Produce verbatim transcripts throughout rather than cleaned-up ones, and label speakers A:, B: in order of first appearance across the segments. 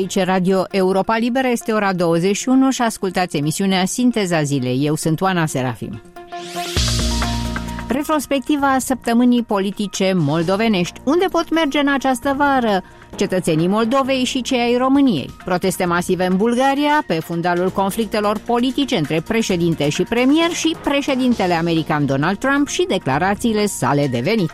A: Aici Radio Europa Liberă, este ora douăzeci și unu și ascultați emisiunea Sinteza Zilei. Eu sunt Oana Serafim. Retrospectiva săptămânii politice moldovenești. Unde pot merge în această vară cetățenii Moldovei și cei ai României? Proteste masive în Bulgaria, pe fundalul conflictelor politice între președinte și premier și președintele american Donald Trump și declarațiile sale de venit.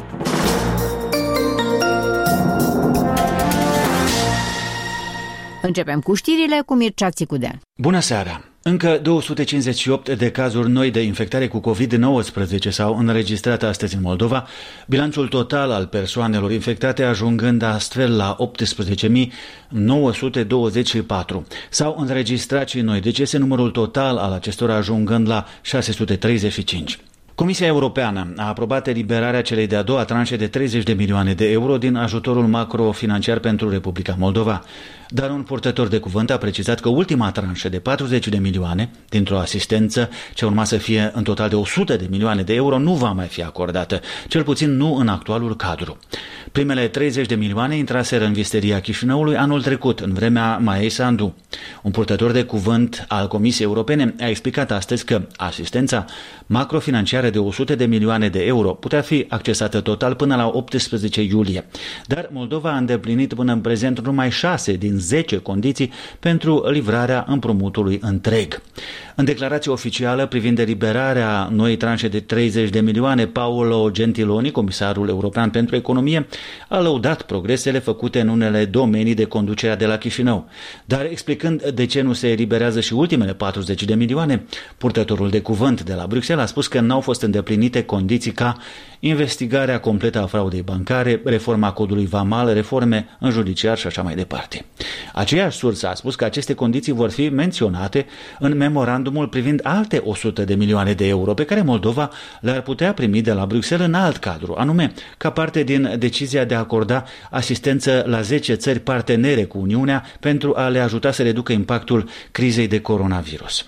A: Începem cu știrile cu Mircea Țicudean.
B: Bună seara! Încă două sute cincizeci și opt de cazuri noi de infectare cu covid nouăsprezece s-au înregistrat astăzi în Moldova, bilanțul total al persoanelor infectate ajungând astfel la optsprezece mii nouă sute douăzeci și patru. S-au înregistrat și noi decese, numărul total al acestora ajungând la șase sute treizeci și cinci. Comisia Europeană a aprobat eliberarea celei de-a doua tranșe de treizeci de milioane de euro din ajutorul macrofinanciar pentru Republica Moldova. Dar un purtător de cuvânt a precizat că ultima tranșă de patruzeci de milioane, dintr-o asistență ce urma să fie în total de o sută de milioane de euro, nu va mai fi acordată, cel puțin nu în actualul cadru. Primele treizeci de milioane intraseră în visteria Chișinăului anul trecut, în vremea Maiei Sandu. Un purtător de cuvânt al Comisiei Europene a explicat astăzi că asistența macrofinanciară de o sută de milioane de euro putea fi accesată total până la optsprezece iulie. Dar Moldova a îndeplinit până în prezent numai șase din zece condiții pentru livrarea împrumutului întreg. În declarație oficială privind eliberarea noii tranșe de treizeci de milioane, Paolo Gentiloni, comisarul european pentru economie, a lăudat progresele făcute în unele domenii de conducerea de la Chișinău. Dar explicând de ce nu se eliberează și ultimele patruzeci de milioane, purtătorul de cuvânt de la Bruxelles a spus că n-au fost îndeplinite condiții ca investigarea completă a fraudei bancare, reforma codului vamal, reforme în judiciar și așa mai departe. Aceeași sursă a spus că aceste condiții vor fi menționate în memorandumul privind alte o sută de milioane de euro pe care Moldova le-ar putea primi de la Bruxelles în alt cadru, anume ca parte din decizia de a acorda asistență la zece țări partenere cu Uniunea pentru a le ajuta să reducă impactul crizei de coronavirus.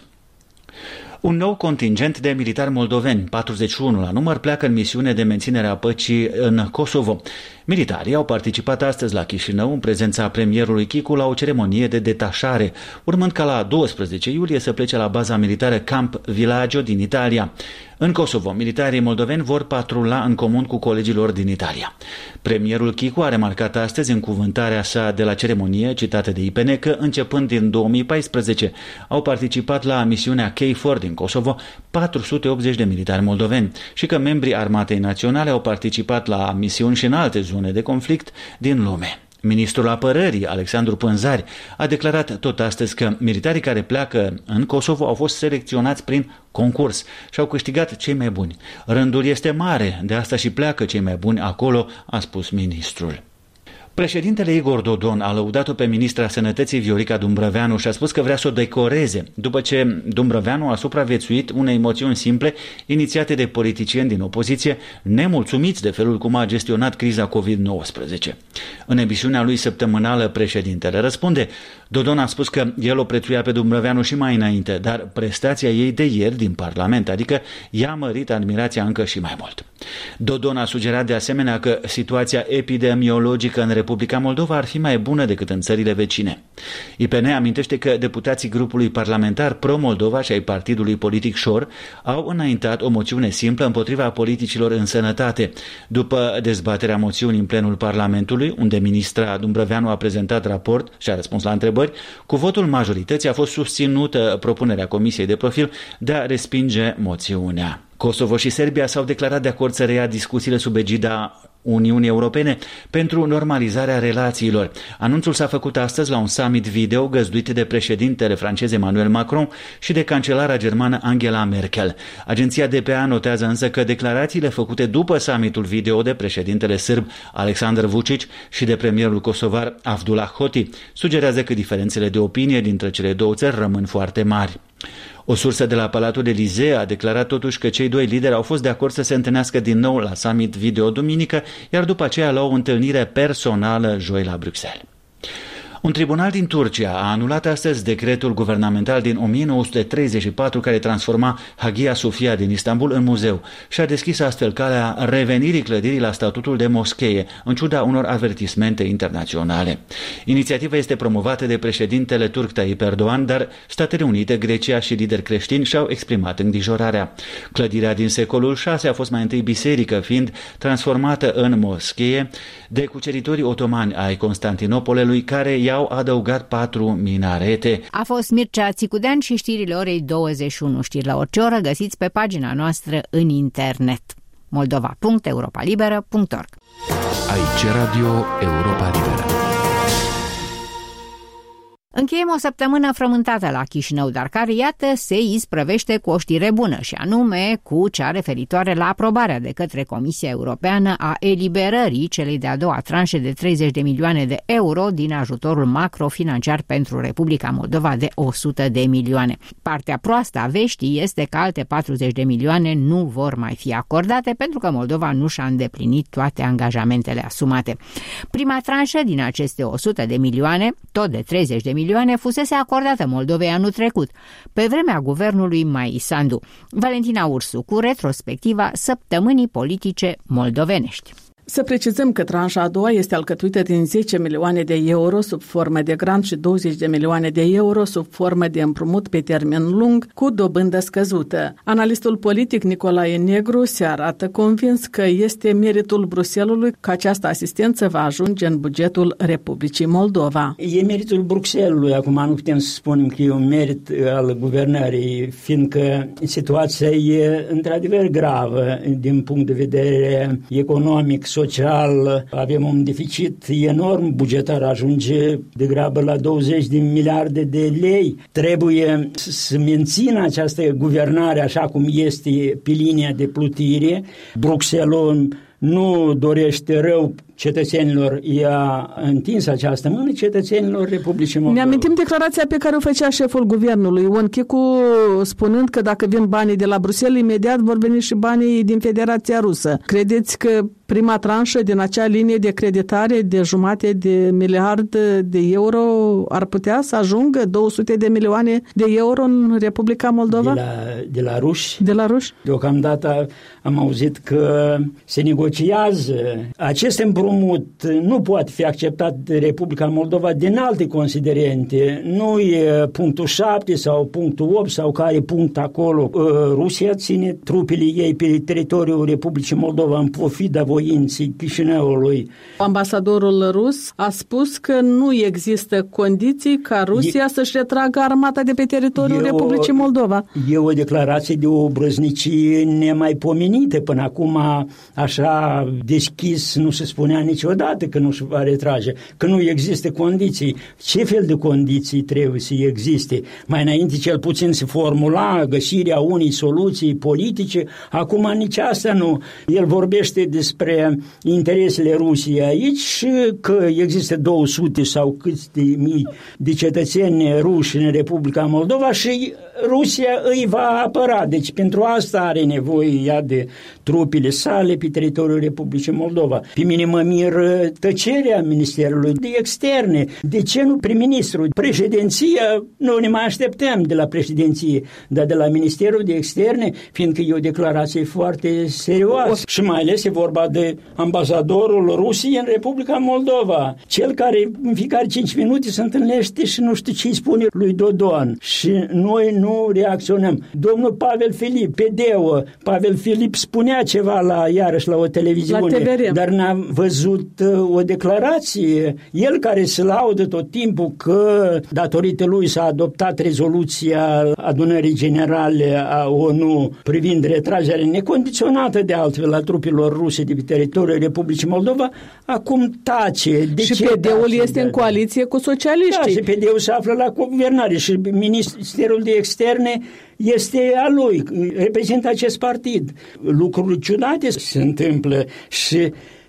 B: Un nou contingent de militari moldoveni, patruzeci și unu la număr, pleacă în misiune de menținere a păcii în Kosovo. Militarii au participat astăzi la Chișinău în prezența premierului Chicu la o ceremonie de detașare, urmând ca la doisprezece iulie să plece la baza militară Camp Villaggio din Italia. În Kosovo, militarii moldoveni vor patrula în comun cu colegilor din Italia. Premierul Chicu a remarcat astăzi în cuvântarea sa de la ceremonie, citată de I P N, că începând din două mii paisprezece au participat la misiunea K F O R din Kosovo patru sute optzeci de militari moldoveni și că membrii Armatei Naționale au participat la misiuni și în alte zone de conflict din lume. Ministrul Apărării, Alexandru Pânzari, a declarat tot astăzi că militarii care pleacă în Kosovo au fost selecționați prin concurs și au câștigat cei mai buni. Rândul este mare, de asta și pleacă cei mai buni acolo, a spus ministrul. Președintele Igor Dodon a lăudat-o pe ministra Sănătății Viorica Dumbrăveanu și a spus că vrea să o decoreze, după ce Dumbrăveanu a supraviețuit unei moțiuni simple inițiate de politicieni din opoziție, nemulțumiți de felul cum a gestionat criza covid nouăsprezece. În emisiunea lui săptămânală, președintele răspunde. Dodon a spus că el o prețuia pe Dumbrăveanu și mai înainte, dar prestația ei de ieri din Parlament, adică i-a mărit admirația încă și mai mult. Dodon a sugerat de asemenea că situația epidemiologică în Republica Moldova ar fi mai bună decât în țările vecine. I P N amintește că deputații grupului parlamentar pro-Moldova și ai partidului politic Șor au înaintat o moțiune simplă împotriva politicilor în sănătate. După dezbaterea moțiunii în plenul Parlamentului, unde ministra Dumbrăveanu a prezentat raport și a răspuns la întrebări, cu votul majorității a fost susținută propunerea Comisiei de Profil de a respinge moțiunea. Kosovo și Serbia s-au declarat de acord să reia discuțiile sub egida Uniunii Europene pentru normalizarea relațiilor. Anunțul s-a făcut astăzi la un summit video găzduit de președintele francez Emmanuel Macron și de cancelara germană Angela Merkel. Agenția D P A notează însă că declarațiile făcute după summitul video de președintele sârb Aleksandar Vučić și de premierul kosovar Abdullah Hoti sugerează că diferențele de opinie dintre cele două țări rămân foarte mari. O sursă de la Palatul Elysee a declarat totuși că cei doi lideri au fost de acord să se întâlnească din nou la summit video duminică, iar după aceea la o întâlnire personală joi la Bruxelles. Un tribunal din Turcia a anulat astăzi decretul guvernamental din o mie nouă sute treizeci și patru care transforma Hagia Sophia din Istanbul în muzeu și a deschis astfel calea revenirii clădirii la statutul de moschee, în ciuda unor avertismente internaționale. Inițiativa este promovată de președintele turc Tayyip Erdogan, dar Statele Unite, Grecia și lideri creștini și-au exprimat îngrijorarea. Clădirea din secolul șase a fost mai întâi biserică, fiind transformată în moschee de cuceritorii otomani ai Constantinopolului, care i-au adăugat patru minarete.
A: A fost Mircea Țicudean și știrile orei douăzeci și unu. Știri la orice oră găsiți pe pagina noastră în internet moldova punct europa liberă punct org.
C: Aici Radio Europa Liberă.
A: Încheiem o săptămână frământată la Chișinău, dar care, iată, se isprăvește cu o știre bună, și anume cu cea referitoare la aprobarea de către Comisia Europeană a eliberării celei de-a doua tranșe de treizeci de milioane de euro din ajutorul macrofinanciar pentru Republica Moldova de o sută de milioane. Partea proastă a veștii este că alte patruzeci de milioane nu vor mai fi acordate pentru că Moldova nu și-a îndeplinit toate angajamentele asumate. Prima tranșă din aceste o sută de milioane, tot de treizeci de milioane, milioane fusese acordată Moldovei anul trecut, pe vremea guvernului Mai Sandu. Valentina Ursu cu retrospectiva săptămânii politice moldovenești.
D: Să precizăm că tranșa a doua este alcătuită din zece milioane de euro sub formă de grant și douăzeci de milioane de euro sub formă de împrumut pe termen lung cu dobândă scăzută. Analistul politic Nicolae Negru se arată convins că este meritul Bruxellesului că această asistență va ajunge în bugetul Republicii Moldova.
E: E meritul Bruxellesului, acum nu putem să spunem că e un merit al guvernării, fiindcă situația e într-adevăr gravă din punct de vedere economic, social, avem un deficit enorm bugetar, ajunge degrabă la douăzeci de miliarde de lei. Trebuie să mențină această guvernare așa cum este pe linia de plutire. Bruxelles nu dorește rău cetățenilor, i-a întins această mână cetățenilor Republicii Moldova.
D: Ne amintim declarația pe care o făcea șeful guvernului, Ion Chicu, spunând că dacă vin banii de la Bruxelles, imediat vor veni și banii din Federația Rusă. Credeți că prima tranșă din acea linie de creditare de jumate de miliard de euro ar putea să ajungă două sute de milioane de euro în Republica Moldova?
E: De la, de la ruși?
D: De la ruși?
E: Deocamdată am auzit că se negociază. Acest împrumut nu poate fi acceptat de Republica Moldova din alte considerente. Nu e punctul șapte sau punctul opt sau care punct acolo. Rusia ține trupele ei pe teritoriul Republicii Moldova în pofida voinții Chișinăului.
D: Ambasadorul rus a spus că nu există condiții ca Rusia e, să-și retragă armata de pe teritoriul Republicii Moldova.
E: E o declarație de o brăznicie nemaipomenită. Până acum așa deschis nu se spunea niciodată că nu se va retrage, că nu există condiții. Ce fel de condiții trebuie să existe? Mai înainte cel puțin se formula găsirea unei soluții politice, acum nici asta nu. El vorbește despre interesele Rusiei aici, că există două sute sau câți de mii de cetățeni ruși în Republica Moldova și Rusia îi va apăra. Deci pentru asta are nevoie ea de trupele sale pe teritoriul Republicii Moldova. Pe mine mă miră tăcerea Ministerului de Externe. De ce nu prim-ministru? Președinția, nu ne mai așteptăm de la președinție, dar de la Ministerul de Externe, fiindcă e o declarație foarte serioasă. Și mai ales e vorba de ambasadorul Rusiei în Republica Moldova, cel care în fiecare cinci minute se întâlnește și nu știu ce îi spune lui Dodon. Și noi nu reacționăm. Domnul Pavel Filip, P D O, Pavel Filip spunea ceva la, iarăși la o televiziune, dar n-a văzut o declarație. El care se laudă tot timpul că datorită lui s-a adoptat rezoluția adunării generale a ONU privind retragerea necondiționată de altfel a trupelor ruse de pe teritoriul Republicii Moldova, acum tace. De
D: și
E: ce
D: P D Ul
E: tace?
D: este în coaliție cu socialiștii.
E: Da, și P D Ul se află la guvernare și Ministerul de Externe este a lui, reprezintă acest partid. Lucruri ciudate se întâmplă și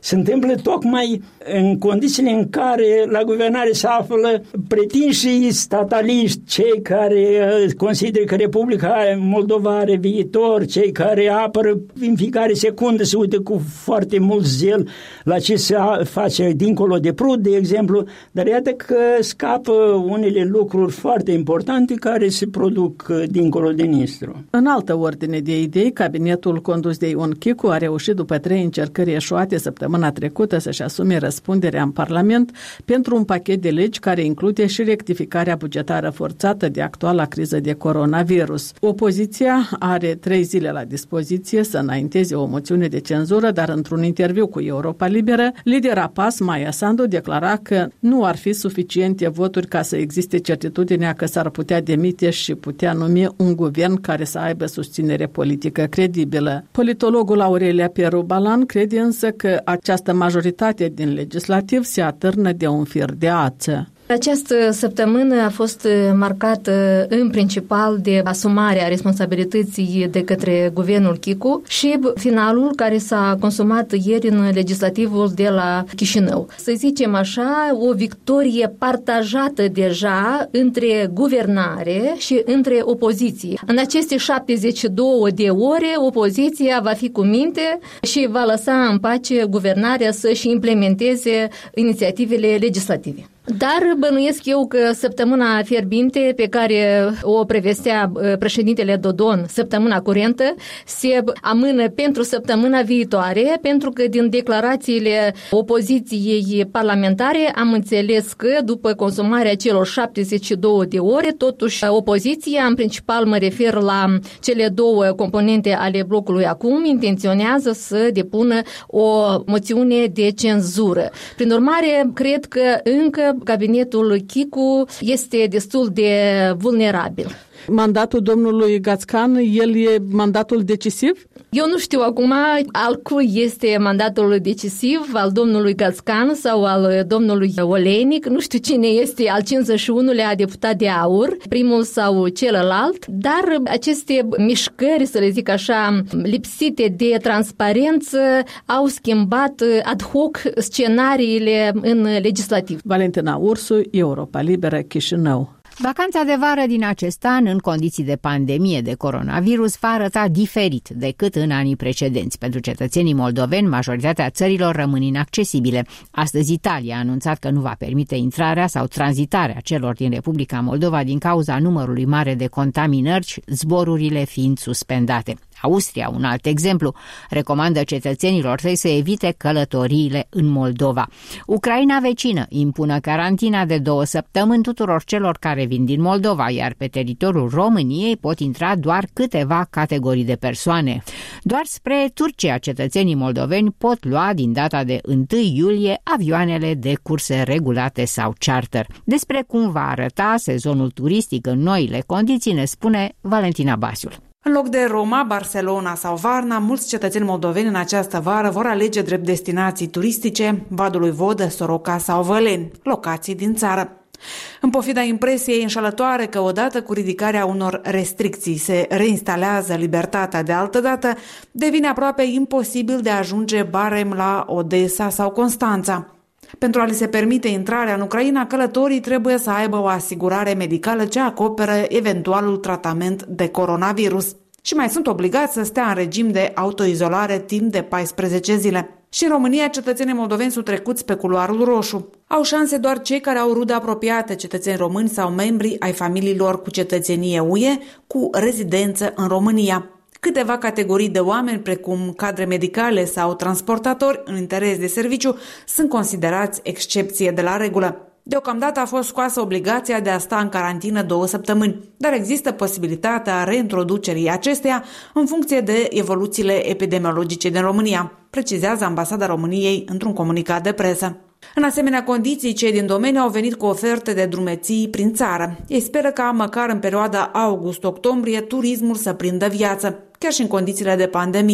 E: se întâmplă tocmai în condițiile în care la guvernare se află pretinși stataliști, cei care consideră că Republica Moldova are viitor, cei care apără în fiecare secundă, se uită cu foarte mult zel la ce se face dincolo de Prut, de exemplu, dar iată că scapă unele lucruri foarte importante care se produc dincolo de Nistru.
D: În altă ordine de idei, cabinetul condus de Ion Chicu a reușit după trei încercări eșuate săptămâna trecută să-și asume răspunderea în Parlament pentru un pachet de legi care include și rectificarea bugetară forțată de actuala criză de coronavirus. Opoziția are trei zile la dispoziție să înainteze o moțiune de cenzură, dar într-un interviu cu Europa Liberă, lidera P A S, Maia Sandu, declara că nu ar fi suficiente voturi ca să existe certitudinea că s-ar putea demite și putea numi un guvern care să aibă susținere politică credibilă. Politologul Aurelia Pieru Balan crede însă că această majoritate din legislativ se atârnă de un fir de ață.
F: Această săptămână a fost marcată în principal de asumarea responsabilității de către guvernul Chicu și finalul care s-a consumat ieri în legislativul de la Chișinău. Să zicem așa, o victorie partajată deja între guvernare și între opoziție. În aceste șaptezeci și două de ore, opoziția va fi cu minte și va lăsa în pace guvernarea să-și implementeze inițiativele legislative. Dar bănuiesc eu că săptămâna fierbinte pe care o prevestea președintele Dodon săptămâna curentă se amână pentru săptămâna viitoare, pentru că din declarațiile opoziției parlamentare am înțeles că după consumarea celor șaptezeci și două de ore, totuși opoziția, în principal mă refer la cele două componente ale blocului acum, intenționează să depună o moțiune de cenzură. Prin urmare, cred că încă cabinetul Chicu este destul de vulnerabil.
D: Mandatul domnului Gațcan, el e mandatul decisiv?
F: Eu nu știu acum al cui este mandatul decisiv, al domnului Gațcan sau al domnului Olenic, nu știu cine este al cincizeci și unulea deputat de aur, primul sau celălalt, dar aceste mișcări, să le zic așa, lipsite de transparență, au schimbat ad hoc scenariile în legislativ.
D: Valentina Ursu, Europa Liberă, Chișinău.
A: Vacanța de vară din acest an, în condiții de pandemie de coronavirus, va arăta diferit decât în anii precedenți. Pentru cetățenii moldoveni, majoritatea țărilor rămân inaccesibile. Astăzi, Italia a anunțat că nu va permite intrarea sau tranzitarea celor din Republica Moldova din cauza numărului mare de contaminări, zborurile fiind suspendate. Austria, un alt exemplu, recomandă cetățenilor săi să evite călătoriile în Moldova. Ucraina vecină impune carantina de două săptămâni tuturor celor care vin din Moldova, iar pe teritoriul României pot intra doar câteva categorii de persoane. Doar spre Turcia, cetățenii moldoveni pot lua din data de întâi iulie avioanele de curse regulate sau charter. Despre cum va arăta sezonul turistic în noile condiții ne spune Valentina Basiul.
G: În loc de Roma, Barcelona sau Varna, mulți cetățeni moldoveni în această vară vor alege drept destinații turistice Vadul lui Vodă, Soroca sau Văleni, locații din țară. În pofida impresiei înșelătoare că odată cu ridicarea unor restricții se reinstalează libertatea de altădată, devine aproape imposibil de a ajunge barem la Odessa sau Constanța. Pentru a li se permite intrarea în Ucraina, călătorii trebuie să aibă o asigurare medicală ce acoperă eventualul tratament de coronavirus și mai sunt obligați să stea în regim de autoizolare timp de paisprezece zile. Și în România, cetățenii moldoveni sunt trecuți pe culoarul roșu. Au șanse doar cei care au rude apropiate, cetățeni români sau membri ai familiilor cu cetățenie U E cu rezidență în România. Câteva categorii de oameni, precum cadre medicale sau transportatori în interes de serviciu, sunt considerați excepție de la regulă. Deocamdată a fost scoasă obligația de a sta în carantină două săptămâni, dar există posibilitatea reintroducerii acesteia în funcție de evoluțiile epidemiologice din România, precizează Ambasada României într-un comunicat de presă. În asemenea condiții, cei din domeniu au venit cu oferte de drumeții prin țară. Ei speră ca, măcar în perioada august-octombrie, turismul să prindă viață, chiar și în condițiile de pandemie.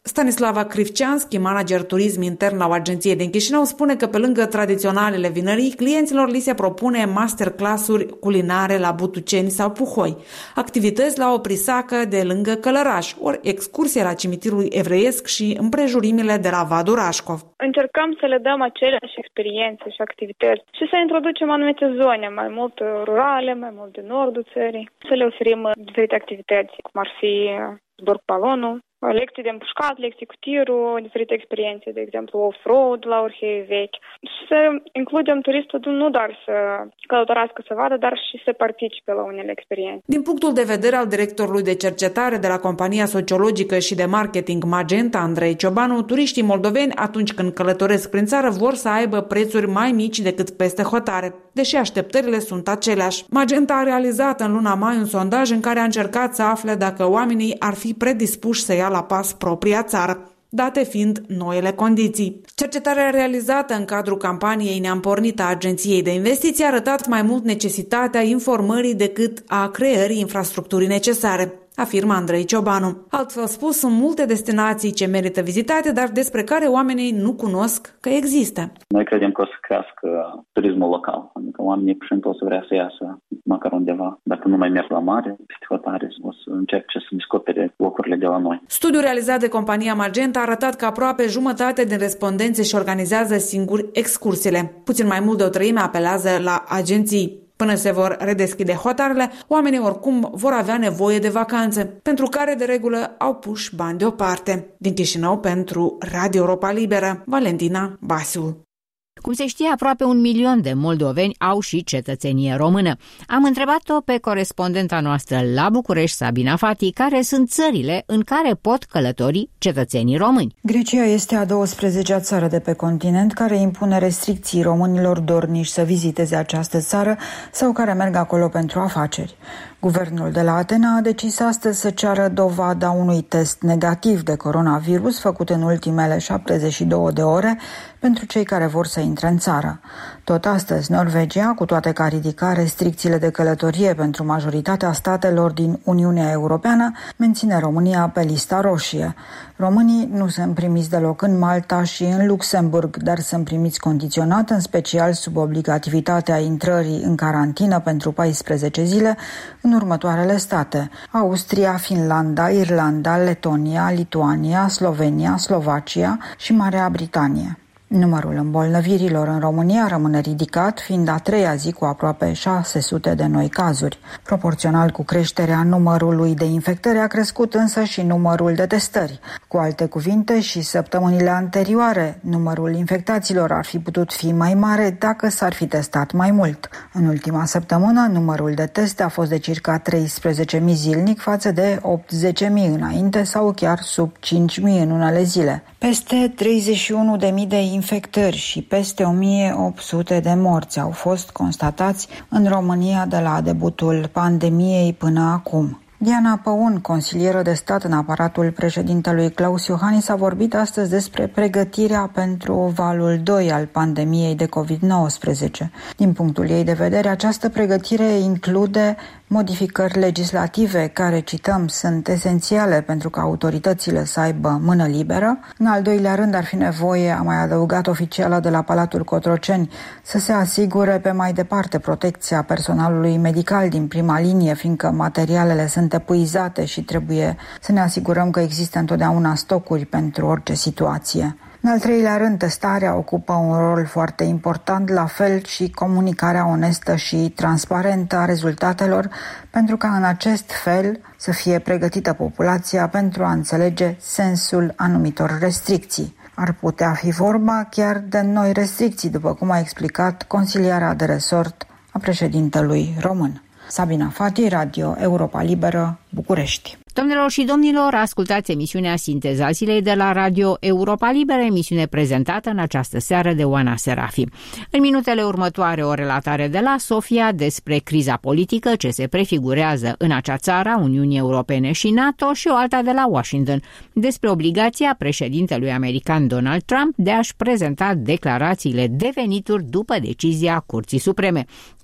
G: Stanislava Krivceanski, manager turism intern la o agenție din Chișinău, spune că pe lângă tradiționalele vinării, clienților li se propune masterclass-uri culinare la Butuceni sau Puhoi, activități la o prisacă de lângă Călăraș, ori excursie la cimitirul evreiesc și împrejurimile de la Vadul Rașcov.
H: Încercăm să le dăm aceleași experiențe și activități și să introducem anumite zone, mai mult rurale, mai mult din nordul țării, să le oferim diferite activități, cum ar fi zbor cu balonul, lecții de împușcat, lecții cu tirul, diferite experiențe, de exemplu off-road la orhei vechi. Să includem turistul nu doar să călătorească să vadă, dar și să participe la unele experiențe.
G: Din punctul de vedere al directorului de cercetare de la compania sociologică și de marketing Magenta, Andrei Ciobanu, turiștii moldoveni, atunci când călătoresc prin țară, vor să aibă prețuri mai mici decât peste hotare, deși așteptările sunt aceleași. Magenta a realizat în luna mai un sondaj în care a încercat să afle dacă oamenii ar fi predispuși să ia la pas propria țară, date fiind noile condiții. Cercetarea realizată în cadrul campaniei Ne-am pornit a Agenției de Investiții a arătat mai mult necesitatea informării decât a creării infrastructurii necesare, afirmă Andrei Ciobanu. Altfel spus, sunt multe destinații ce merită vizitate, dar despre care oamenii nu cunosc că există.
I: Noi credem că o să crească turismul local, adică oamenii pur și simplu o să vrea să iasă măcar undeva. Dacă nu mai merg la mare, peste hotare, o să încerce să descopere locurile de la noi.
G: Studiul realizat de compania Magenta a arătat că aproape jumătate din respondenți își organizează singuri excursiile. Puțin mai mult de o treime apelează la agenții. Până se vor redeschide hotarele, oamenii oricum vor avea nevoie de vacanțe, pentru care de regulă au pus bani deoparte. Din Chișinău pentru Radio Europa Liberă, Valentina Basiu.
A: Cum se știe, aproape un milion de moldoveni au și cetățenie română. Am întrebat-o pe corespondenta noastră la București, Sabina Fati, care sunt țările în care pot călători cetățenii români.
J: Grecia este a douăsprezecea țară de pe continent care impune restricții românilor dorniși să viziteze această țară sau care merg acolo pentru afaceri. Guvernul de la Atena a decis astăzi să ceară dovada unui test negativ de coronavirus făcut în ultimele șaptezeci și două de ore pentru cei care vor să intre în țară. Tot astăzi, Norvegia, cu toate că a ridicat restricțiile de călătorie pentru majoritatea statelor din Uniunea Europeană, menține România pe lista roșie. Românii nu sunt primiți deloc în Malta și în Luxemburg, dar sunt primiți condiționat, în special sub obligativitatea intrării în carantină pentru paisprezece zile în următoarele state: Austria, Finlanda, Irlanda, Letonia, Lituania, Slovenia, Slovacia și Marea Britanie. Numărul îmbolnăvirilor în România rămâne ridicat, fiind a treia zi cu aproape șase sute de noi cazuri. Proporțional cu creșterea numărului de infectări a crescut însă și numărul de testări. Cu alte cuvinte, și săptămânile anterioare, numărul infectaților ar fi putut fi mai mare dacă s-ar fi testat mai mult. În ultima săptămână, numărul de teste a fost de circa treisprezece mii zilnic față de optzeci mii înainte sau chiar sub cinci mii în unele zile. Peste treizeci și unu de mii de infectări și peste o mie opt sute de morți au fost constatați în România de la debutul pandemiei până acum. Diana Păun, consilieră de stat în aparatul președintelui Claus Iohannis, a vorbit astăzi despre pregătirea pentru valul doi al pandemiei de covid nouăsprezece. Din punctul ei de vedere, această pregătire include modificări legislative care, cităm, sunt esențiale pentru ca autoritățile să aibă mână liberă. În al doilea rând, ar fi nevoie, a mai adăugat oficiala de la Palatul Cotroceni, să se asigure pe mai departe protecția personalului medical din prima linie, fiindcă materialele sunt epuizate și trebuie să ne asigurăm că există întotdeauna stocuri pentru orice situație. În al treilea rând, testarea ocupă un rol foarte important, la fel și comunicarea onestă și transparentă a rezultatelor, pentru ca în acest fel să fie pregătită populația pentru a înțelege sensul anumitor restricții. Ar putea fi vorba chiar de noi restricții, după cum a explicat consiliera de resort a președintelui român. Sabina Fati, Radio Europa Liberă, București.
A: Domnilor și domnilor, ascultați emisiunea Sinteza Zilei de la Radio Europa Liberă, emisiune prezentată în această seară de Oana Serafi. În minutele următoare, o relatare de la Sofia despre criza politică ce se prefigurează în acea țară a Uniunii Europene și NATO și o alta de la Washington, despre obligația președintelui american Donald Trump de a-și prezenta declarațiile de venituri după decizia Curții Supreme.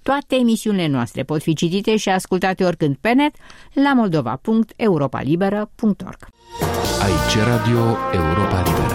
A: Toate emisiunile noastre pot fi citite și ascultate oricând pe net la moldova punct europa liberă punct org.
C: Aici Radio Europa Liberă.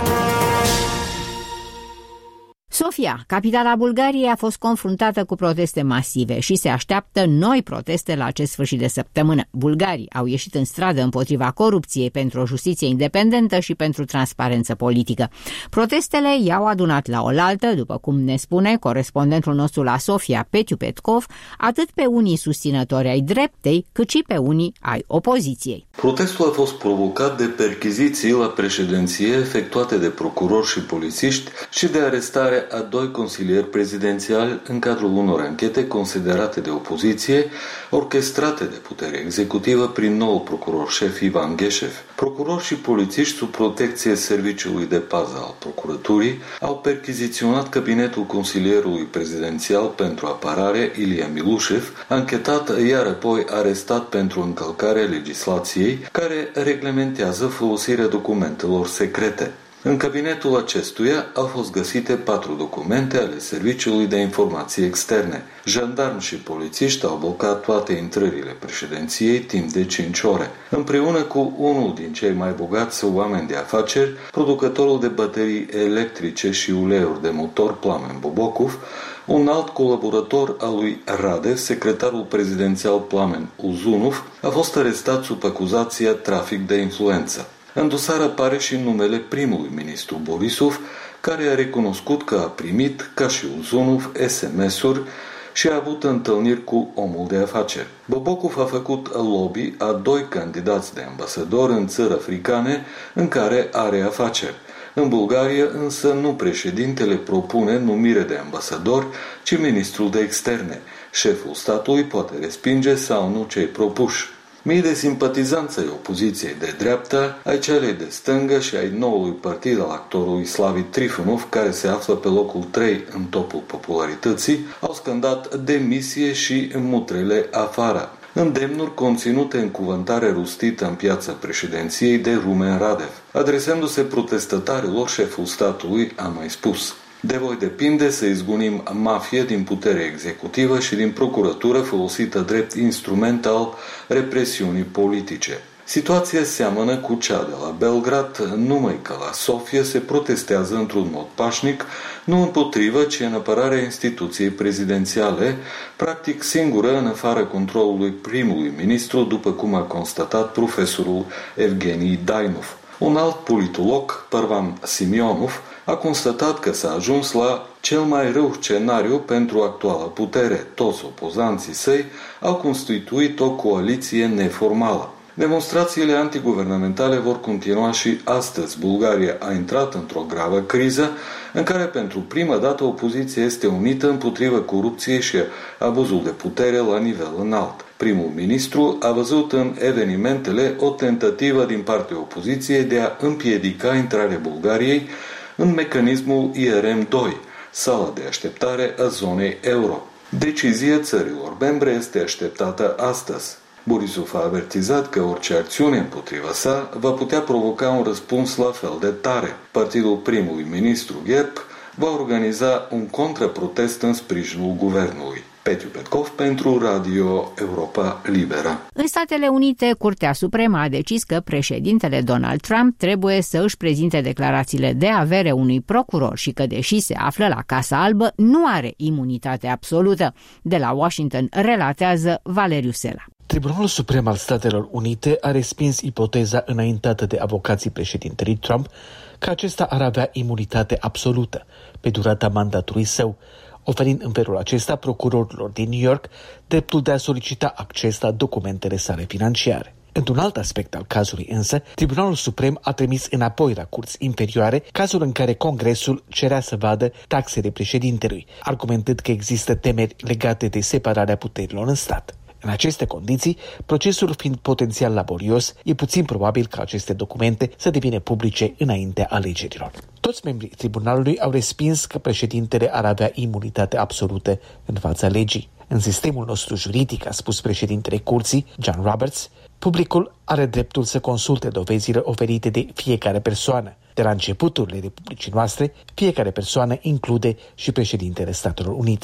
A: Sofia, capitala Bulgariei, a fost confruntată cu proteste masive și se așteaptă noi proteste la acest sfârșit de săptămână. Bulgarii au ieșit în stradă împotriva corupției, pentru o justiție independentă și pentru transparență politică. Protestele i-au adunat la oaltă, după cum ne spune corespondentul nostru la Sofia, Petiu Petkov, atât pe unii susținători ai dreptei, cât și pe unii ai opoziției.
K: Protestul a fost provocat de perchiziții la președinție efectuate de procurori și polițiști și de arestare a doi consilieri prezidențiali în cadrul unor anchete considerate de opoziție, orchestrate de putere executivă prin noul procuror șef Ivan Gheșev. Procurori și polițiști sub protecție Serviciului de Pază al Procuraturii au perchiziționat cabinetul consilierului prezidențial pentru apărare Ilia Milușev, anchetat iar apoi arestat pentru încălcarea legislației care reglementează folosirea documentelor secrete. În cabinetul acestuia au fost găsite patru documente ale Serviciului de Informații Externe. Jandarmi și polițiști au blocat toate intrările președinției timp de cinci ore. Împreună cu unul din cei mai bogați oameni de afaceri, producătorul de baterii electrice și uleiuri de motor Plamen Bobokov, un alt colaborator al lui Radev, secretarul prezidențial Plamen Uzunov, a fost arestat sub acuzația trafic de influență. În dosar apare și numele primului ministru Borisov, care a recunoscut că a primit, ca și Uzunov, S M S-uri și a avut întâlniri cu omul de afaceri. Bobokov a făcut lobby a doi candidați de ambasador în țări africane în care are afaceri. În Bulgaria însă nu președintele propune numire de ambasador, ci ministrul de externe. Șeful statului poate respinge sau nu cei propuși. Mii de simpatizanți ai opoziției de dreapta, ai celei de stângă și ai noului partid al actorului Slavi Trifonov, care se află pe locul trei în topul popularității, au scandat demisie și mutrele afară. Îndemnuri conținute în cuvântare rustită în piața președinției de Rumen Radev. Adresându-se protestatarilor, șeful statului a mai spus: de voi depinde să izgonim mafia din putere executivă și din procuratură folosită drept instrument al represiunii politice. Situația seamănă cu cea de la Belgrad, numai că la Sofia se protestează într-un mod pașnic, nu împotrivă, ci în apărarea instituției prezidențiale, practic singură în afara controlului primului ministru, după cum a constatat profesorul Evgeni Dainov. Un alt politolog, Parvan Simionov, a constatat că s-a ajuns la cel mai rău scenariu pentru actuala putere. Toți opozanții săi au constituit o coaliție neformală. Demonstrațiile antiguvernamentale vor continua și astăzi. Bulgaria a intrat într-o gravă criză în care pentru prima dată opoziția este unită împotriva corupției și abuzul de putere la nivel înalt. Primul ministru a văzut în evenimentele o tentativă din partea opoziției de a împiedica intrarea Bulgariei în mecanismul I R M doi, sala de așteptare a zonei euro. Decizia țărilor membre este așteptată astăzi. Borisov a avertizat că orice acțiune împotriva sa va putea provoca un răspuns la fel de tare. Partidul primului ministru Gerb va organiza un contraprotest în sprijinul guvernului. Petiu Petkov pentru Radio Europa Liberă.
A: În Statele Unite, Curtea Supremă a decis că președintele Donald Trump trebuie să își prezinte declarațiile de avere unui procuror și că, deși se află la Casa Albă, nu are imunitate absolută. De la Washington relatează Valeriu Sela.
L: Tribunalul Suprem al Statelor Unite a respins ipoteza înaintată de avocații președintelui Trump că acesta ar avea imunitate absolută pe durata mandatului său, oferind în felul acesta procurorilor din New York dreptul de a solicita acces la documentele sale financiare. Într-un alt aspect al cazului însă, Tribunalul Suprem a trimis înapoi la curți inferioare cazul în care Congresul cerea să vadă taxele președintelui, argumentând că există temeri legate de separarea puterilor în stat. În aceste condiții, procesul fiind potențial laborios, e puțin probabil ca aceste documente să devină publice înaintea alegerilor. Toți membrii tribunalului au respins că președintele ar avea imunitate absolută în fața legii. În sistemul nostru juridic, a spus președintele curții, John Roberts, publicul are dreptul să consulte dovezile oferite de fiecare persoană. De la începuturile Republicii noastre, fiecare persoană include și președintele Statelor Unite.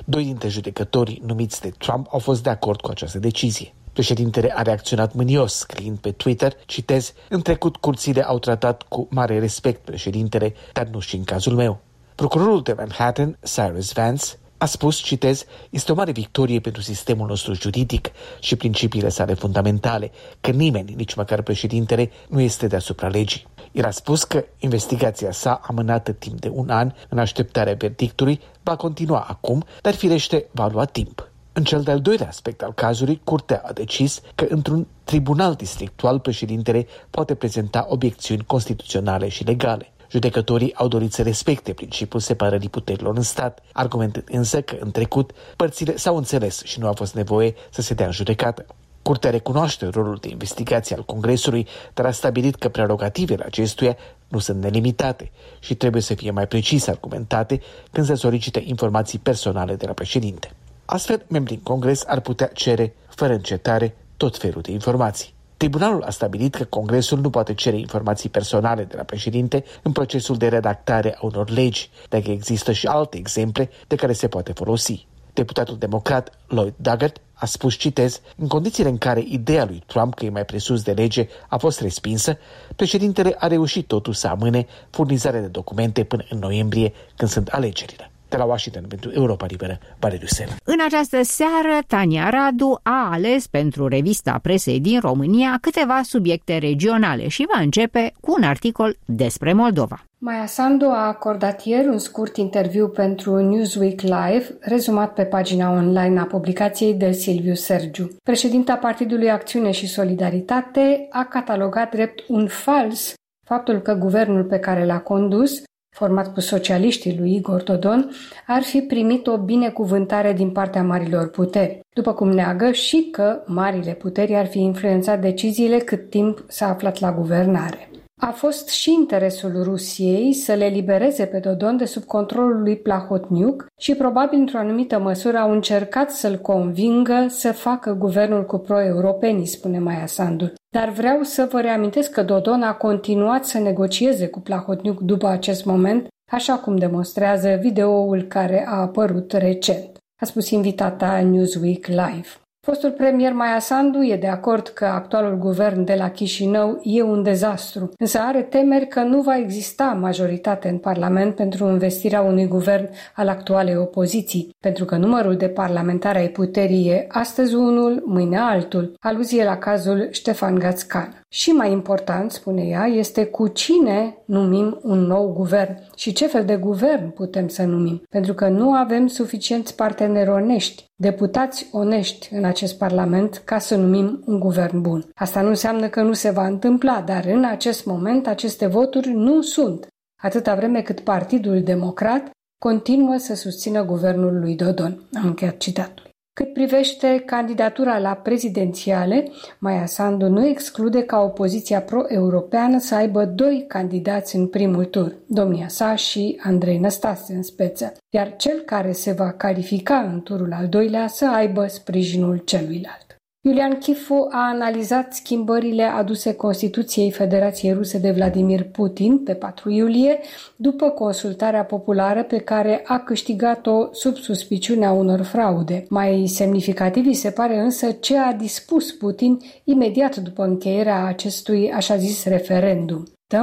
L: Doi dintre judecătorii numiți de Trump au fost de acord cu această decizie. Președintele a reacționat mânios, scriind pe Twitter, citez, în trecut curțile au tratat cu mare respect președintele, dar nu și în cazul meu. Procurorul de Manhattan, Cyrus Vance, a spus, citez, este o mare victorie pentru sistemul nostru juridic și principiile sale fundamentale, că nimeni, nici măcar președintele, nu este deasupra legii. El a spus că investigația sa, amânată timp de un an în așteptarea verdictului, va continua acum, dar firește va lua timp. În cel de-al doilea aspect al cazului, Curtea a decis că într-un tribunal districtual președintele poate prezenta obiecțiuni constituționale și legale. Judecătorii au dorit să respecte principiul separării puterilor în stat, argumentând însă că în trecut părțile s-au înțeles și nu a fost nevoie să se dea în judecată. Curtea recunoaște rolul de investigație al Congresului, dar a stabilit că prerogativele acestuia nu sunt nelimitate și trebuie să fie mai precis argumentate când se solicită informații personale de la președinte. Astfel, membrii în Congres ar putea cere, fără încetare, tot felul de informații. Tribunalul a stabilit că Congresul nu poate cere informații personale de la președinte în procesul de redactare a unor legi, dacă există și alte exemple de care se poate folosi. Deputatul democrat Lloyd Doggett a spus, citez, în condițiile în care ideea lui Trump că e mai presus de lege a fost respinsă, președintele a reușit totuși să amâne furnizarea de documente până în noiembrie, când sunt alegerile. De la Washington pentru Europa Liberă, Valeriu Sela.
A: În această seară, Tania Radu a ales pentru revista presei din România câteva subiecte regionale și va începe cu un articol despre Moldova.
M: Maia Sandu a acordat ieri un scurt interviu pentru Newsweek Live, rezumat pe pagina online a publicației de Silviu Sergiu. Președinta Partidului Acțiune și Solidaritate a catalogat drept un fals faptul că guvernul pe care l-a condus, format cu socialiștii lui Igor Dodon, ar fi primit o binecuvântare din partea marilor puteri, după cum neagă și că marile puteri ar fi influențat deciziile cât timp s-a aflat la guvernare. A fost și interesul Rusiei să le libereze pe Dodon de sub controlul lui Plahotniuc și probabil într-o anumită măsură au încercat să-l convingă să facă guvernul cu pro-europenii, spune Maia Sandu. Dar vreau să vă reamintesc că Dodon a continuat să negocieze cu Plahotniuc după acest moment, așa cum demonstrează videoul care a apărut recent, a spus invitata Newsweek Live. Fostul premier Maia Sandu e de acord că actualul guvern de la Chișinău e un dezastru, însă are temeri că nu va exista majoritate în Parlament pentru învestirea unui guvern al actualei opoziții, pentru că numărul de parlamentari ai puterii e astăzi unul, mâine altul, aluzie la cazul Ștefan Gațcan. Și mai important, spune ea, este cu cine numim un nou guvern și ce fel de guvern putem să numim, pentru că nu avem suficienți parteneri onești, deputați onești în acest parlament ca să numim un guvern bun. Asta nu înseamnă că nu se va întâmpla, dar în acest moment aceste voturi nu sunt, atâta vreme cât Partidul Democrat continuă să susțină guvernul lui Dodon. Am încheiat citatul. Cât privește candidatura la prezidențiale, Maia Sandu nu exclude ca opoziția pro-europeană să aibă doi candidați în primul tur, domnia sa și Andrei Năstase în speță, iar cel care se va califica în turul al doilea să aibă sprijinul celuilalt. Iulian Chifu a analizat schimbările aduse Constituției Federației Ruse de Vladimir Putin pe patru iulie, după consultarea populară pe care a câștigat-o sub suspiciunea unor fraude. Mai semnificativ îi se pare însă ce a dispus Putin imediat după încheierea acestui așa zis referendum.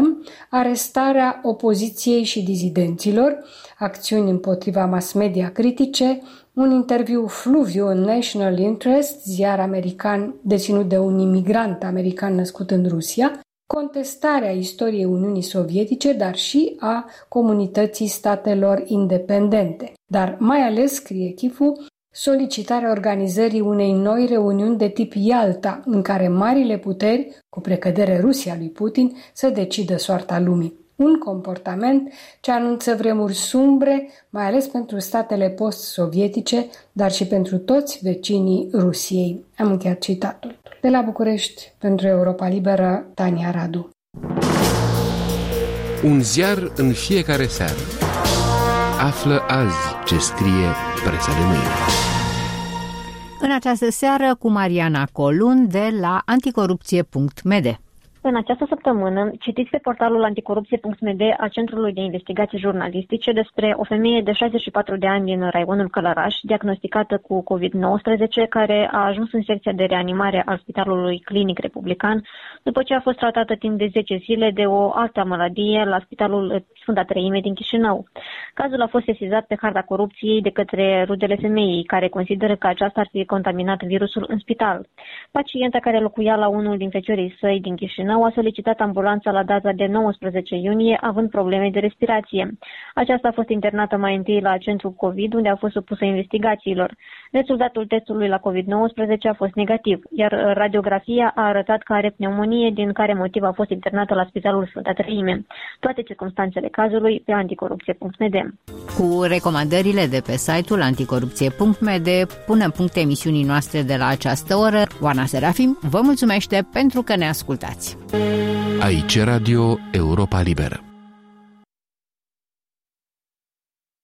M: Arestarea opoziției și dizidenților, acțiuni împotriva mass media critice, un interviu fluviu în National Interest, ziar american deținut de un imigrant american născut în Rusia, contestarea istoriei Uniunii Sovietice, dar și a comunității statelor independente. Dar mai ales, scrie Chifu, solicitarea organizării unei noi reuniuni de tip Ialta, în care marile puteri, cu precădere Rusia lui Putin, să decidă soarta lumii. Un comportament ce anunță vremuri sumbre, mai ales pentru statele post-sovietice, dar și pentru toți vecinii Rusiei. Am încheiat citatul. De la București, pentru Europa Liberă, Tania Radu.
C: Un ziar în fiecare seară. Află azi ce scrie presa de mâine.
A: În această seară cu Mariana Colun de la anticorupție punct m d.
N: În această săptămână, citiți pe portalul anticorupție punct m d a Centrului de Investigații Jurnalistice despre o femeie de șaizeci și patru de ani din raionul Călăraș, diagnosticată cu covid nouăsprezece, care a ajuns în secția de reanimare al Spitalului Clinic Republican, după ce a fost tratată timp de zece zile de o altă maladie la Spitalul Sfânta Treime din Chișinău. Cazul a fost sesizat pe harta corupției de către rudele femeii, care consideră că aceasta ar fi contaminat virusul în spital. Pacienta care locuia la unul din feciorii săi din Chișinău a solicitat ambulanța la data de nouăsprezece iunie, având probleme de respirație. Aceasta a fost internată mai întâi la centrul COVID, unde a fost supusă investigațiilor. Rezultatul testului la covid nouăsprezece a fost negativ, iar radiografia a arătat că are pneumonie, din care motiv a fost internată la Spitalul Sfânta Treime. Toate circumstanțele cazului pe anticorupție punct m d.
A: Cu recomandările de pe site-ul anticorupție punct m d punem punct emisiunii noastre de la această oră. Oana Serafim vă mulțumește pentru că ne ascultați.
C: Aici Radio Europa Liberă.